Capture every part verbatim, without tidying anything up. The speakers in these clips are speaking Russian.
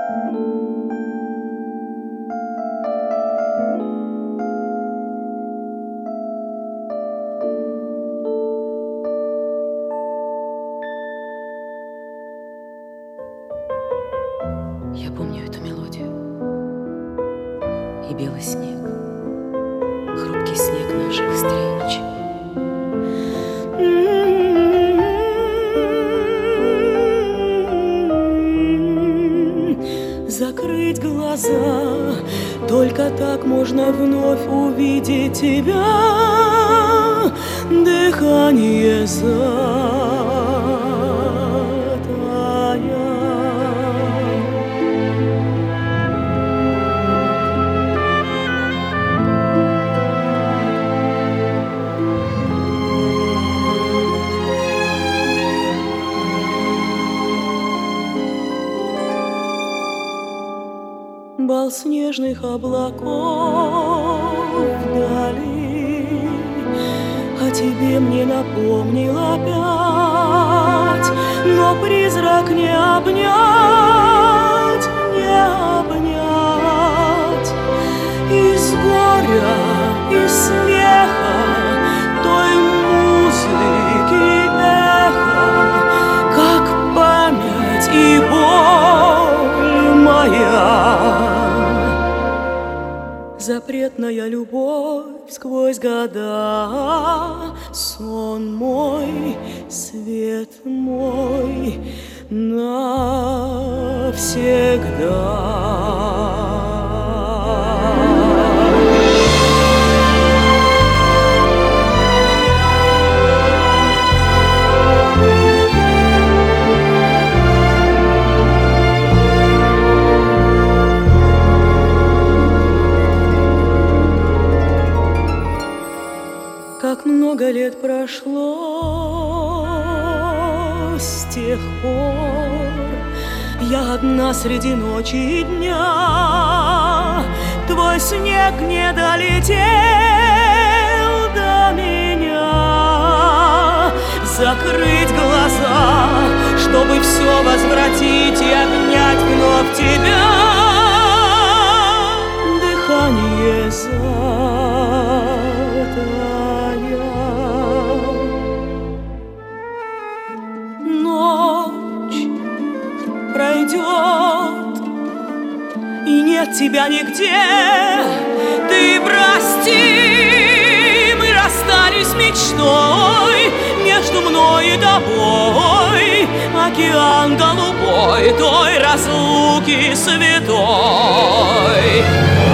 Я помню эту мелодию и белый снег, хрупкий снег наших встреч. Закрыть глаза, только так можно вновь увидеть тебя. Дыхание затая. Бал снежных облаков вдали, о тебе мне напомнил опять, но призрак не обнять, не обнять. Из горя, из смеха, той музыки эхо, как память и боль моя. Запретная любовь сквозь года, сон мой, свет мой навсегда. Как много лет прошло с тех пор, я одна среди ночи и дня. Твой снег не долетел до меня. Закрыть глаза, чтобы все возвратить и обнять вновь тебя. Дыхание затая. Ночь пройдет, и нет тебя нигде. Ты прости, мы расстались мечтой. Между мной и тобой океан голубой той разлуки святой.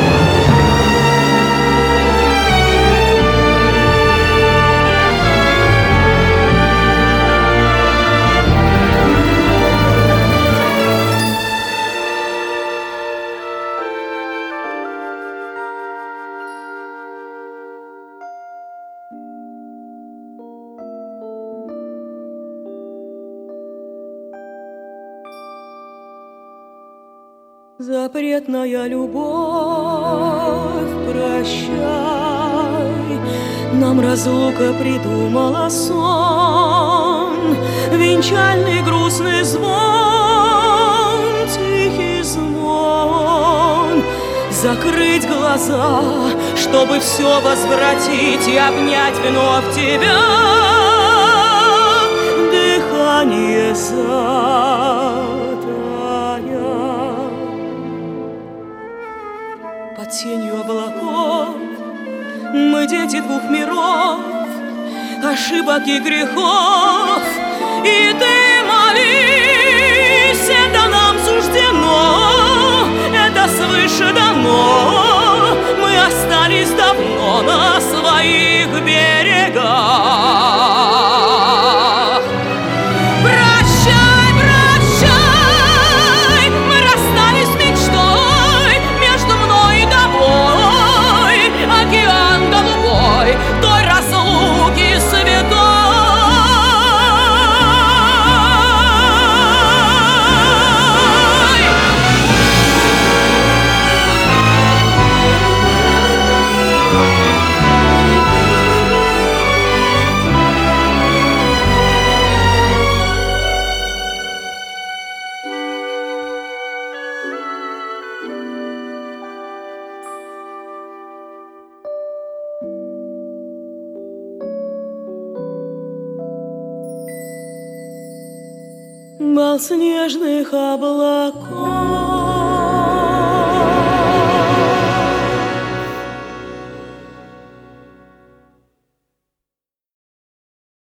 Запретная любовь, прощай, нам разлука придумала сон, венчальный грустный звон, тихий звон. Закрыть глаза, чтобы все возвратить и обнять вновь тебя. Дыхание затая. Под тенью облаков мы дети двух миров, ошибок и грехов. И ты молись, это нам суждено, это свыше дано. Мы остались давно на своих берегах. Прощай, прощай, мы расстались мечтой. Между мной и тобой океан голубой той разлуки святой. Бал снежных облаков.